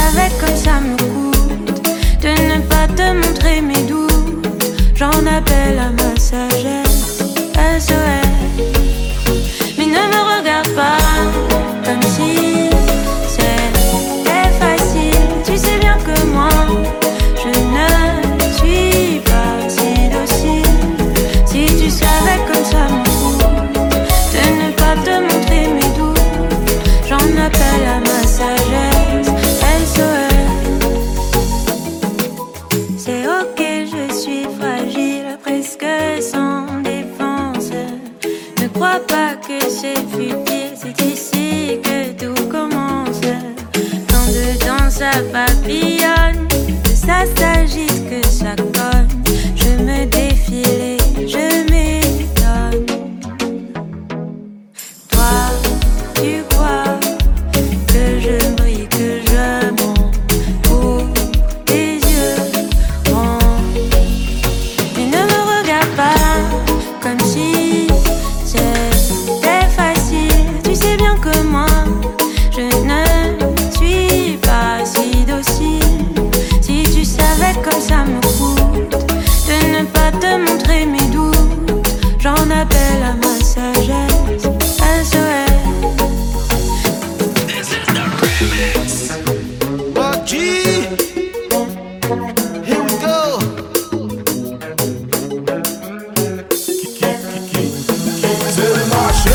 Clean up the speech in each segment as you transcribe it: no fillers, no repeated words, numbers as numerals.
savais comme ça me coûte de ne pas te montrer mes doutes. J'en appelle à ma sagesse, SOS. Mais ne me regarde pas comme si c'était facile. Tu sais bien que moi, je ne suis pas si docile. Si tu savais comme ça me coûte de ne pas te montrer mes doutes, j'en appelle à ma sagesse, SOS. C'est ok, je suis fragile, presque sans défense. Ne crois pas que c'est futile, c'est ici que tout commence. Quand dedans ça papillonne, que ça s'agite, que ça cogne, je me défile et je m'étonne. Toi, tu crois que je brille, que je monte pour tes yeux ronds. Mais ne me regarde pas comme si c'était facile. Tu sais bien que moi, je ne suis pas si docile. Si tu savais comme ça me coûte de ne pas te montrer mes doutes, j'en appelle à ma sagesse, SOS. G, here we go. C'est le marché.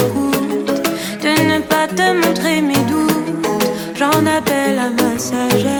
Comme ça me coûte de ne pas te montrer mes doutes, j'en appelle à ma sagesse.